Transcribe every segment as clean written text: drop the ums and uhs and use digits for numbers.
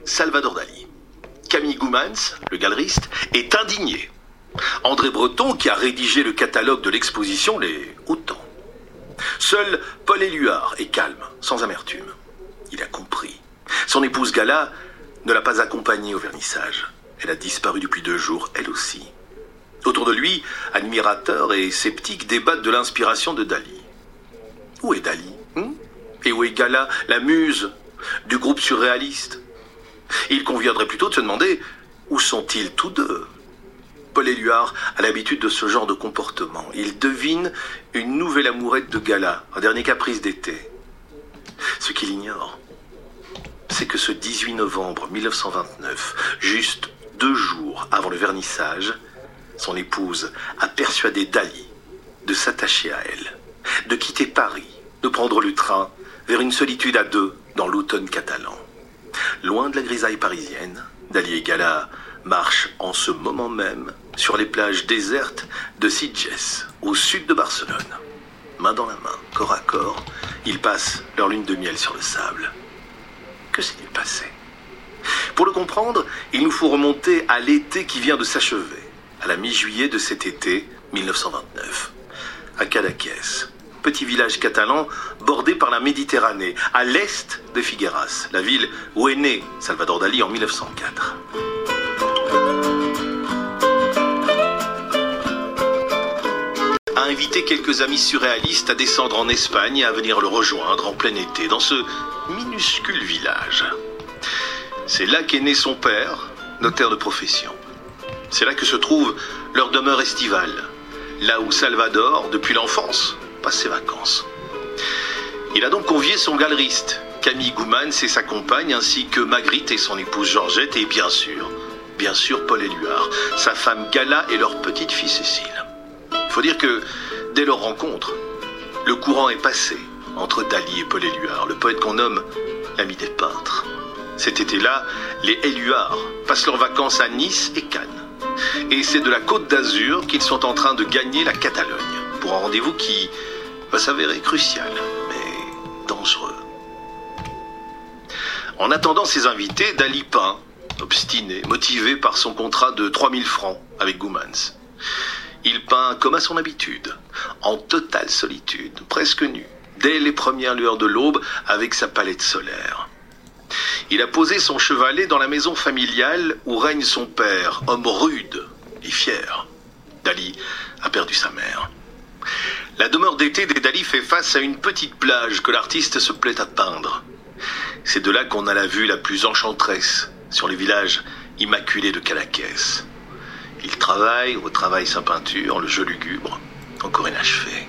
Salvador Dali. Camille Goumans, le galeriste, est indigné. André Breton, qui a rédigé le catalogue de l'exposition, l'est autant. Seul Paul Éluard est calme, sans amertume. Il a compris. Son épouse Gala ne l'a pas accompagné au vernissage. Elle a disparu depuis 2 jours, elle aussi. Autour de lui, admirateurs et sceptiques débattent de l'inspiration de Dali. Où est Dali Et où est Gala, la muse du groupe surréaliste? Il conviendrait plutôt de se demander où sont-ils tous deux. Paul Éluard a l'habitude de ce genre de comportement. Il devine une nouvelle amourette de Gala, un dernier caprice d'été. Ce qu'il ignore, c'est que ce 18 novembre 1929, juste 2 jours avant le vernissage, son épouse a persuadé Dali de s'attacher à elle, de quitter Paris, de prendre le train vers une solitude à 2 dans l'automne catalan. Loin de la grisaille parisienne, Dali et Gala marchent en ce moment même sur les plages désertes de Sitges, au sud de Barcelone. Main dans la main, corps à corps, ils passent leur lune de miel sur le sable. Que s'est-il passé? Pour le comprendre, il nous faut remonter à l'été qui vient de s'achever, à la mi-juillet de cet été 1929, à Cadaqués, petit village catalan bordé par la Méditerranée, à l'est de Figueras, la ville où est né Salvador Dali en 1904. A invité quelques amis surréalistes à descendre en Espagne et à venir le rejoindre en plein été dans ce minuscule village. C'est là qu'est né son père, notaire de profession. C'est là que se trouve leur demeure estivale, là où Salvador, depuis l'enfance, passe ses vacances. Il a donc convié son galeriste, Camille Goumans et sa compagne, ainsi que Magritte et son épouse Georgette, et bien sûr Paul Éluard, sa femme Gala et leur petite fille Cécile. Il faut dire que, dès leur rencontre, le courant est passé entre Dali et Paul Éluard, le poète qu'on nomme l'ami des peintres. Cet été-là, les Éluard passent leurs vacances à Nice et Cannes. Et c'est de la Côte d'Azur qu'ils sont en train de gagner la Catalogne, pour un rendez-vous qui va s'avérer crucial, mais dangereux. En attendant ses invités, Dali peint, obstiné, motivé par son contrat de 3000 francs avec Goumans. Il peint comme à son habitude, en totale solitude, presque nu, dès les premières lueurs de l'aube avec sa palette solaire. Il a posé son chevalet dans la maison familiale où règne son père, homme rude et fier. Dali a perdu sa mère. La demeure d'été des Dali fait face à une petite plage que l'artiste se plaît à peindre. C'est de là qu'on a la vue la plus enchanteresse sur le village immaculé de Cadaqués. Il retravaille sa peinture, le jeu lugubre, encore inachevé.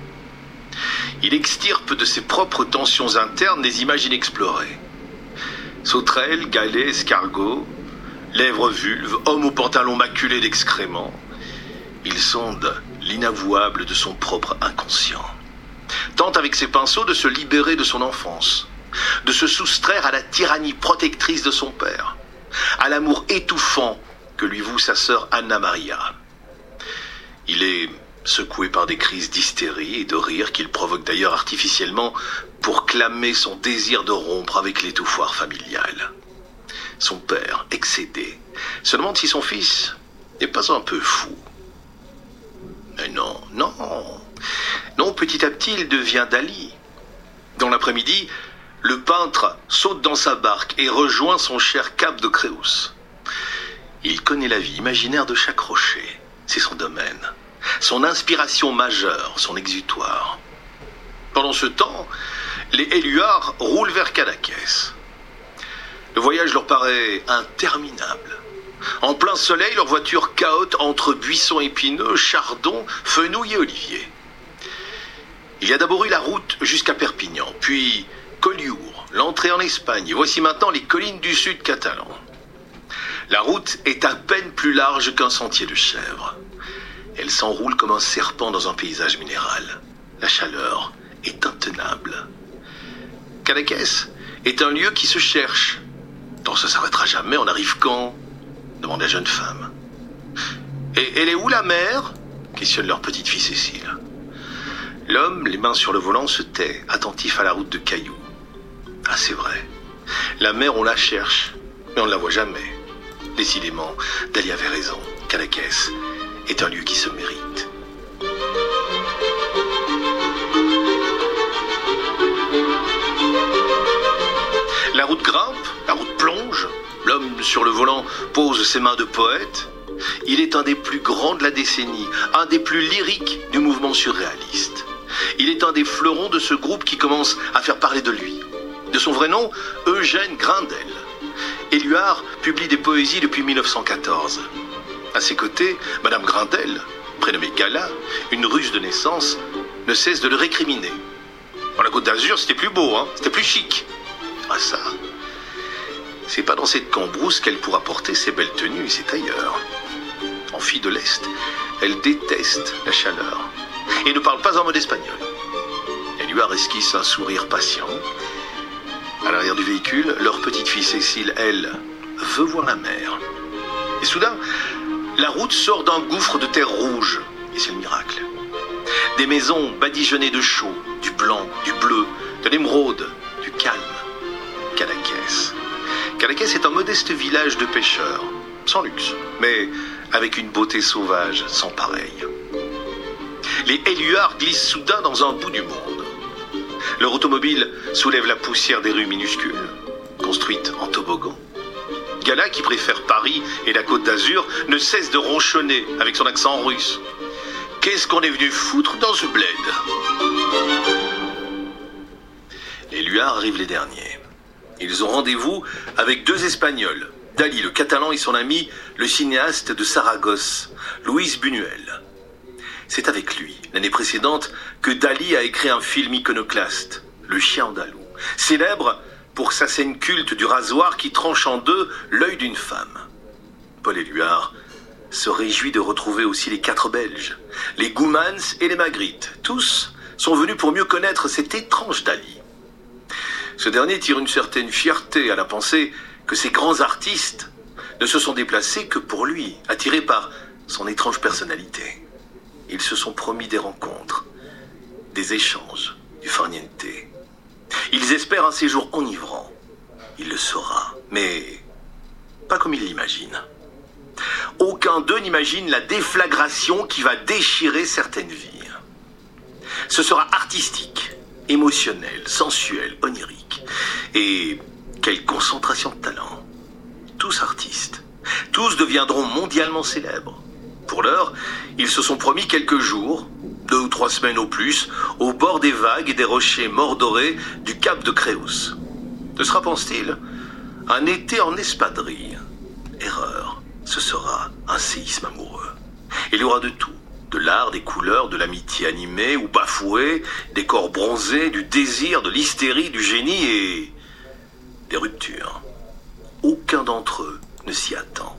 Il extirpe de ses propres tensions internes des images inexplorées. Sauterelles, galets, escargots, lèvres vulves, hommes aux pantalons maculés d'excréments. Il sonde l'inavouable de son propre inconscient. Tente avec ses pinceaux de se libérer de son enfance, de se soustraire à la tyrannie protectrice de son père, à l'amour étouffant que lui voue sa sœur Anna Maria. Il est secoué par des crises d'hystérie et de rire qu'il provoque d'ailleurs artificiellement pour clamer son désir de rompre avec l'étouffoir familial. Son père, excédé, se demande si son fils n'est pas un peu fou. Mais non, petit à petit il devient Dali. Dans l'après-midi, le peintre saute dans sa barque et rejoint son cher Cap de Creus. Il connaît la vie imaginaire de chaque rocher, c'est son domaine, son inspiration majeure, son exutoire. Pendant ce temps, les Éluard roulent vers Cadaqués. Le voyage leur paraît interminable. En plein soleil, leur voiture cahote entre buissons épineux, chardons, fenouil et oliviers. Il y a d'abord eu la route jusqu'à Perpignan, puis Collioure, l'entrée en Espagne, et voici maintenant les collines du sud catalan. La route est à peine plus large qu'un sentier de chèvre. Elle s'enroule comme un serpent dans un paysage minéral. La chaleur est intenable. Cadaqués est un lieu qui se cherche. Donc ça s'arrêtera jamais, on arrive quand? Demande la jeune femme. Et elle est où la mer? Questionne leur petite fille Cécile. L'homme, les mains sur le volant, se tait, attentif à la route de cailloux. Ah, c'est vrai. La mer, on la cherche. mais on ne la voit jamais. Décidément, Dali avait raison. Cadaqués est un lieu qui se mérite. La route grimpe, la route plonge, l'homme sur le volant pose ses mains de poète. Il est un des plus grands de la décennie, un des plus lyriques du mouvement surréaliste. Il est un des fleurons de ce groupe qui commence à faire parler de lui. De son vrai nom, Eugène Grindel. Éluard publie des poésies depuis 1914. À ses côtés, Madame Grindel, prénommée Gala, une Russe de naissance, ne cesse de le récriminer. Dans la Côte d'Azur, c'était plus beau, hein, c'était plus chic. Ah ça, c'est pas dans cette cambrousse qu'elle pourra porter ses belles tenues, c'est ailleurs. En fille de l'Est, elle déteste la chaleur et ne parle pas en mode espagnol. Éluard esquisse un sourire patient. À l'arrière du véhicule, leur petite fille Cécile, elle, veut voir la mer. Et soudain, la route sort d'un gouffre de terre rouge. Et c'est le miracle. Des maisons badigeonnées de chaud, du blanc, du bleu, de l'émeraude, du calme. Cadaqués. Cadaqués est un modeste village de pêcheurs, sans luxe, mais avec une beauté sauvage sans pareille. Les Éluards glissent soudain dans un bout du monde. Leur automobile soulève la poussière des rues minuscules, construites en toboggan. Gala, qui préfère Paris et la Côte d'Azur, ne cesse de ronchonner avec son accent russe. Qu'est-ce qu'on est venu foutre dans ce bled? Les Éluards arrivent les derniers. Ils ont rendez-vous avec deux Espagnols, Dali le catalan et son ami, le cinéaste de Saragosse, Luis Buñuel. C'est avec lui, l'année précédente, que Dali a écrit un film iconoclaste, Le Chien andalou, célèbre pour sa scène culte du rasoir qui tranche en deux l'œil d'une femme. Paul Éluard se réjouit de retrouver aussi les quatre Belges, les Goumans et les Magritte. Tous sont venus pour mieux connaître cet étrange Dali. Ce dernier tire une certaine fierté à la pensée que ces grands artistes ne se sont déplacés que pour lui, attirés par son étrange personnalité. Ils se sont promis des rencontres, des échanges, du farniente. Ils espèrent un séjour enivrant. Il le sera, mais pas comme ils l'imaginent. Aucun d'eux n'imagine la déflagration qui va déchirer certaines vies. Ce sera artistique, émotionnel, sensuel, onirique. Et quelle concentration de talent. Tous artistes. Tous deviendront mondialement célèbres. Pour l'heure, ils se sont promis quelques jours, 2 ou 3 semaines au plus, au bord des vagues et des rochers mordorés du cap de Créus. Que sera, pense-t-il, un été en espadrille? Erreur, ce sera un séisme amoureux. Il y aura de tout, de l'art, des couleurs, de l'amitié animée ou bafouée, des corps bronzés, du désir, de l'hystérie, du génie et des ruptures. Aucun d'entre eux ne s'y attend.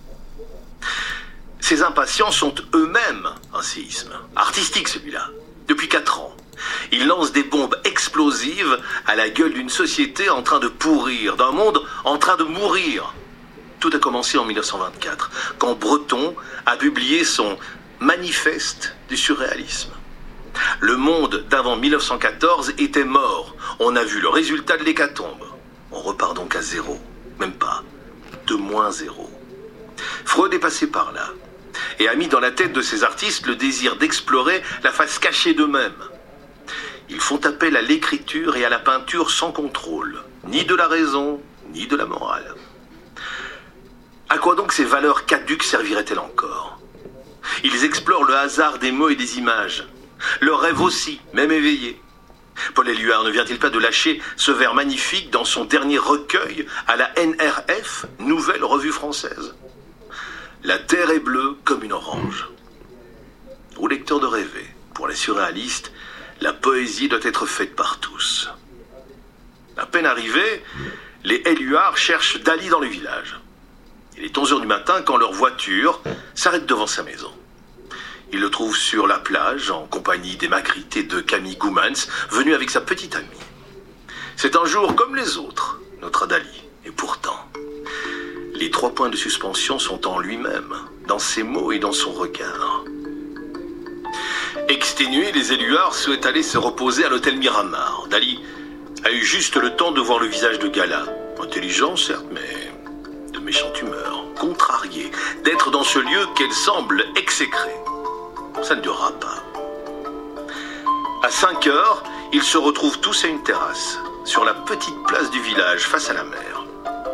Ces impatients sont eux-mêmes un séisme, artistique celui-là, depuis 4 ans. Ils lancent des bombes explosives à la gueule d'une société en train de pourrir, d'un monde en train de mourir. Tout a commencé en 1924, quand Breton a publié son Manifeste du surréalisme. Le monde d'avant 1914 était mort. On a vu le résultat de l'hécatombe. On repart donc à zéro, même pas, de -0. Freud est passé par là et a mis dans la tête de ces artistes le désir d'explorer la face cachée d'eux-mêmes. Ils font appel à l'écriture et à la peinture sans contrôle, ni de la raison, ni de la morale. À quoi donc ces valeurs caduques serviraient-elles encore? Ils explorent le hasard des mots et des images. Leurs rêves aussi, même éveillés. Paul Éluard ne vient-il pas de lâcher ce vers magnifique dans son dernier recueil à la NRF, Nouvelle Revue Française? La terre est bleue comme une orange. Au lecteur de rêver, pour les surréalistes, la poésie doit être faite par tous. À peine arrivés, les Éluard cherchent Dali dans le village. Il est 11 h du matin quand leur voiture s'arrête devant sa maison. Ils le trouvent sur la plage en compagnie des Magritte et de Camille Goumans, venu avec sa petite amie. C'est un jour comme les autres, notre Dali. Et pourtant, les 3 points de suspension sont en lui-même, dans ses mots et dans son regard. Exténués, les Éluards souhaitent aller se reposer à l'hôtel Miramar. Dali a eu juste le temps de voir le visage de Gala. Intelligent, certes, mais méchante humeur, contrariée d'être dans ce lieu qu'elle semble exécrer. Ça ne durera pas. À 5 heures, ils se retrouvent tous à une terrasse, sur la petite place du village, face à la mer.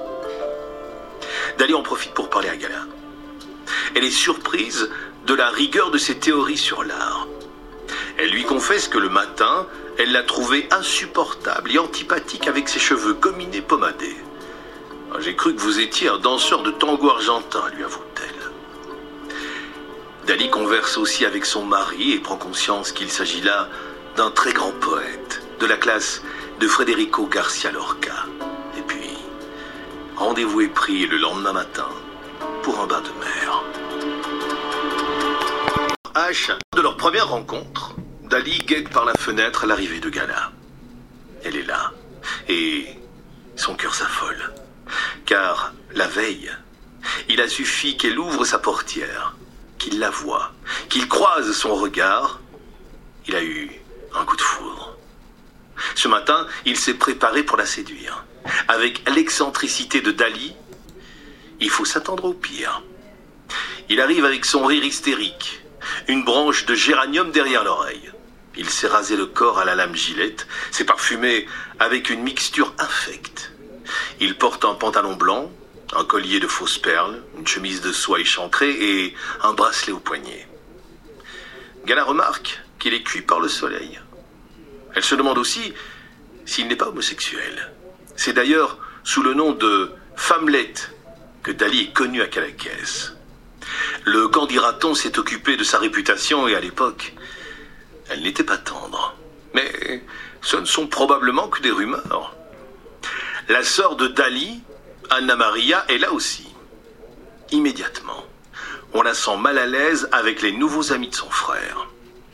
Dali en profite pour parler à Gala. Elle est surprise de la rigueur de ses théories sur l'art. Elle lui confesse que le matin, elle l'a trouvé insupportable et antipathique avec ses cheveux gominés pommadés. « J'ai cru que vous étiez un danseur de tango argentin », lui avoue-t-elle. Dali converse aussi avec son mari et prend conscience qu'il s'agit là d'un très grand poète, de la classe de Federico Garcia Lorca. Et puis, rendez-vous est pris le lendemain matin pour un bain de mer. De leur première rencontre, Dali guette par la fenêtre l'arrivée de Gala. Elle est là, et son cœur s'affole. Car la veille, il a suffi qu'elle ouvre sa portière, qu'il la voie, qu'il croise son regard. Il a eu un coup de foudre. Ce matin, il s'est préparé pour la séduire. Avec l'excentricité de Dali, il faut s'attendre au pire. Il arrive avec son rire hystérique, une branche de géranium derrière l'oreille. Il s'est rasé le corps à la lame Gillette, s'est parfumé avec une mixture infecte. Il porte un pantalon blanc, un collier de fausses perles, une chemise de soie échancrée et un bracelet au poignet. Gala remarque qu'il est cuit par le soleil. Elle se demande aussi s'il n'est pas homosexuel. C'est d'ailleurs sous le nom de Femmelette que Dali est connu à Cadaqués. Le candidaton s'est occupé de sa réputation et à l'époque, elle n'était pas tendre. Mais ce ne sont probablement que des rumeurs. La sœur de Dali, Anna Maria, est là aussi. Immédiatement, on la sent mal à l'aise avec les nouveaux amis de son frère.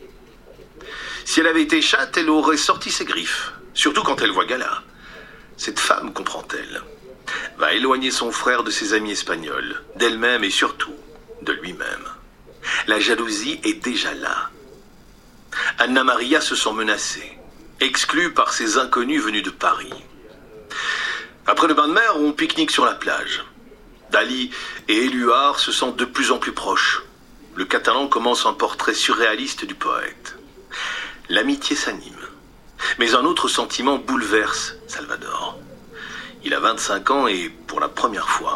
Si elle avait été chatte, elle aurait sorti ses griffes, surtout quand elle voit Gala. Cette femme, comprend-elle, va éloigner son frère de ses amis espagnols, d'elle-même et surtout de lui-même. La jalousie est déjà là. Anna Maria se sent menacée, exclue par ces inconnus venus de Paris. Après le bain de mer, on pique-nique sur la plage. Dali et Éluard se sentent de plus en plus proches. Le Catalan commence un portrait surréaliste du poète. L'amitié s'anime. Mais un autre sentiment bouleverse Salvador. Il a 25 ans et, pour la première fois,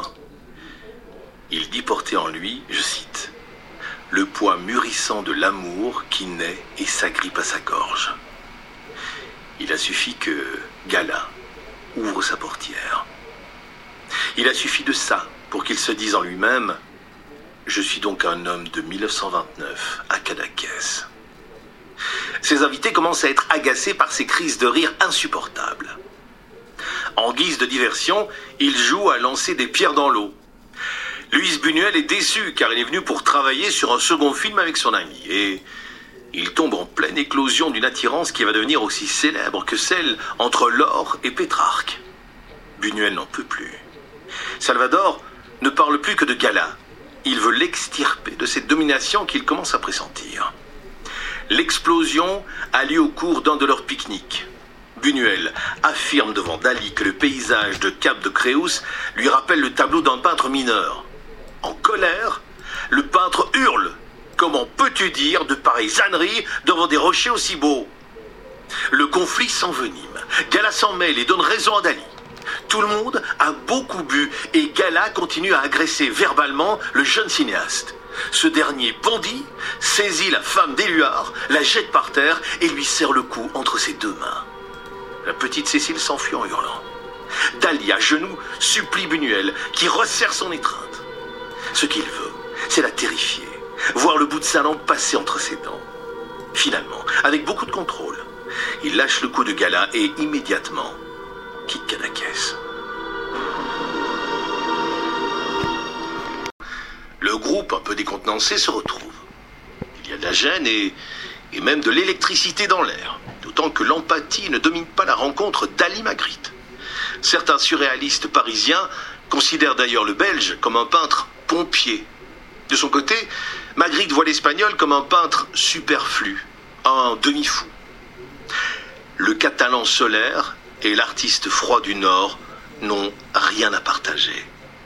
il dit porter en lui, je cite, « le poids mûrissant de l'amour qui naît et s'agrippe à sa gorge ». Il a suffi que Gala ouvre sa portière. Il a suffi de ça pour qu'il se dise en lui-même « je suis donc un homme de 1929 à Cadaqués ». Ses invités commencent à être agacés par ces crises de rire insupportables. En guise de diversion, il joue à lancer des pierres dans l'eau. Luis Buñuel est déçu car il est venu pour travailler sur un second film avec son ami. Et il tombe en pleine éclosion d'une attirance qui va devenir aussi célèbre que celle entre Laure et Pétrarque. Buñuel n'en peut plus. Salvador ne parle plus que de Gala. Il veut l'extirper de cette domination qu'il commence à pressentir. L'explosion a lieu au cours d'un de leurs pique-niques. Buñuel affirme devant Dali que le paysage de Cap de Creus lui rappelle le tableau d'un peintre mineur. En colère, le peintre hurle « Comment peux-tu dire de pareilles âneries devant des rochers aussi beaux ?» Le conflit s'envenime. Gala s'en mêle et donne raison à Dali. Tout le monde a beaucoup bu et Gala continue à agresser verbalement le jeune cinéaste. Ce dernier bondit, saisit la femme d'Éluard, la jette par terre et lui serre le cou entre ses deux mains. La petite Cécile s'enfuit en hurlant. Dali, à genoux, supplie Buñuel, qui resserre son étreinte. Ce qu'il veut, c'est la terrifier, voir le bout de sa langue passer entre ses dents. Finalement, avec beaucoup de contrôle, il lâche le cou de Gala et immédiatement quitte Cadaqués. Le groupe, un peu décontenancé, se retrouve. Il y a de la gêne et même de l'électricité dans l'air, d'autant que l'empathie ne domine pas la rencontre Dali-Magritte. Certains surréalistes parisiens considèrent d'ailleurs le Belge comme un peintre pompier. De son côté, Magritte voit l'Espagnol comme un peintre superflu, un demi-fou. Le Catalan solaire et l'artiste froid du Nord n'ont rien à partager.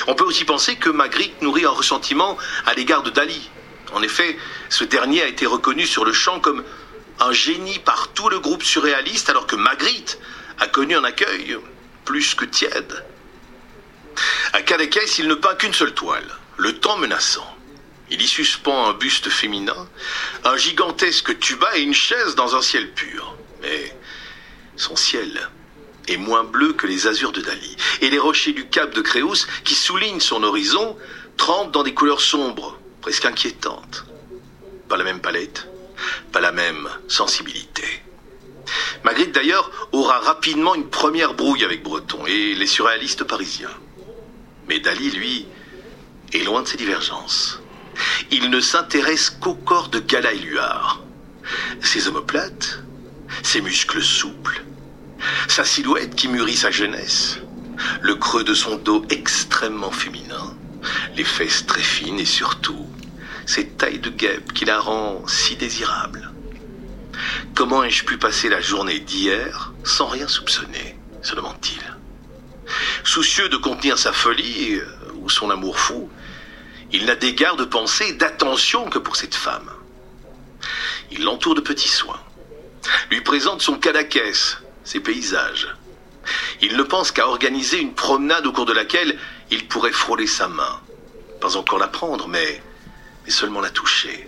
On peut aussi penser que Magritte nourrit un ressentiment à l'égard de Dali. En effet, ce dernier a été reconnu sur le champ comme un génie par tout le groupe surréaliste, alors que Magritte a connu un accueil plus que tiède. À Cadaqués, il ne peint qu'une seule toile, le temps menaçant. Il y suspend un buste féminin, un gigantesque tuba et une chaise dans un ciel pur. Mais son ciel est moins bleu que les azurs de Dali. Et les rochers du cap de Créus, qui soulignent son horizon, trempent dans des couleurs sombres, presque inquiétantes. Pas la même palette, pas la même sensibilité. Magritte, d'ailleurs, aura rapidement une première brouille avec Breton et les surréalistes parisiens. Mais Dali, lui, est loin de ces divergences. Il ne s'intéresse qu'au corps de Gala Éluard. Ses omoplates, ses muscles souples, sa silhouette qui mûrit sa jeunesse, le creux de son dos extrêmement féminin, les fesses très fines et surtout, cette taille de guêpe qui la rend si désirable. Comment ai-je pu passer la journée d'hier sans rien soupçonner, se demande-t-il. Soucieux de contenir sa folie ou son amour fou, il n'a d'égard de pensée et d'attention que pour cette femme. Il l'entoure de petits soins, lui présente son Cadaqués, ses paysages. Il ne pense qu'à organiser une promenade au cours de laquelle il pourrait frôler sa main. Pas encore la prendre, mais seulement la toucher.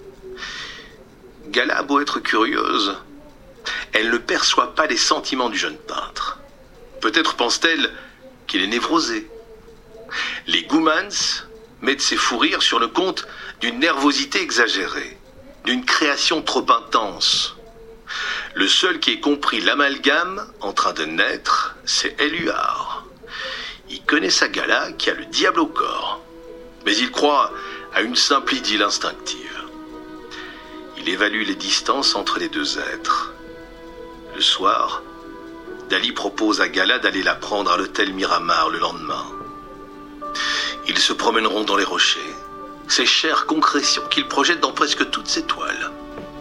Gala a beau être curieuse, elle ne perçoit pas les sentiments du jeune peintre. Peut-être pense-t-elle qu'il est névrosé. Les Goumans mettent ses fous rires sur le compte d'une nervosité exagérée, d'une création trop intense. Le seul qui ait compris l'amalgame en train de naître, c'est Éluard. Il connaît sa Gala qui a le diable au corps, mais il croit à une simple idylle instinctive. Il évalue les distances entre les deux êtres. Le soir, Dali propose à Gala d'aller la prendre à l'hôtel Miramar le lendemain. Ils se promèneront dans les rochers, ces chères concrétions qu'il projette dans presque toutes ses toiles.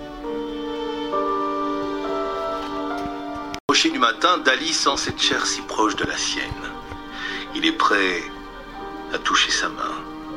Au rocher du matin, Dali sent cette chair si proche de la sienne. Il est prêt à toucher sa main,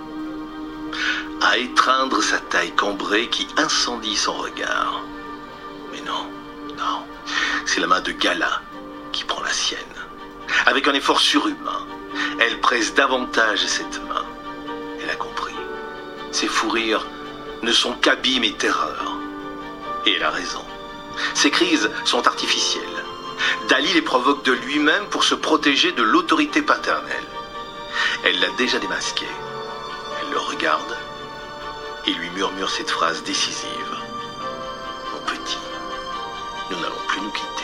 à étreindre sa taille cambrée qui incendie son regard. Mais non, c'est la main de Gala qui prend la sienne. Avec un effort surhumain, elle presse davantage cette main. Elle a compris. Ses fous rires ne sont qu'abîme et terreur. Et elle a raison. Ces crises sont artificielles. Dali les provoque de lui-même pour se protéger de l'autorité paternelle. Elle l'a déjà démasqué. Elle le regarde et lui murmure cette phrase décisive. Mon petit, nous n'allons plus nous quitter.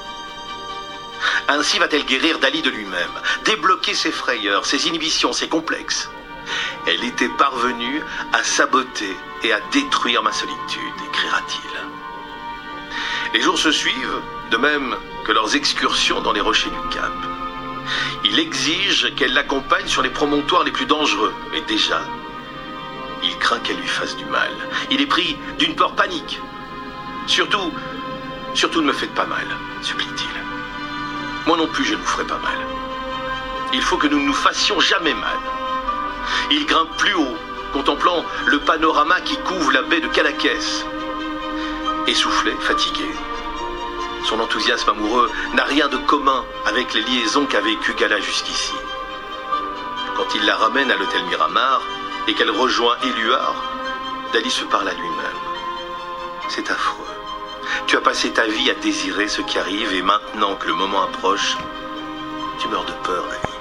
Ainsi va-t-elle guérir Dali de lui-même, débloquer ses frayeurs, ses inhibitions, ses complexes. Elle était parvenue à saboter et à détruire ma solitude, écrira-t-il. Les jours se suivent, de même que leurs excursions dans les rochers du Cap. Il exige qu'elle l'accompagne sur les promontoires les plus dangereux, mais déjà, il craint qu'elle lui fasse du mal. Il est pris d'une peur panique. Surtout ne me faites pas mal, supplie-t-il. Moi non plus, je ne vous ferai pas mal. Il faut que nous ne nous fassions jamais mal. Il grimpe plus haut, contemplant le panorama qui couvre la baie de Cadaqués. Essoufflé, fatigué, son enthousiasme amoureux n'a rien de commun avec les liaisons qu'a vécues Gala jusqu'ici. Quand il la ramène à l'hôtel Miramar et qu'elle rejoint Éluard, Dali se parle à lui-même. C'est affreux. Tu as passé ta vie à désirer ce qui arrive et maintenant que le moment approche, tu meurs de peur, Dali.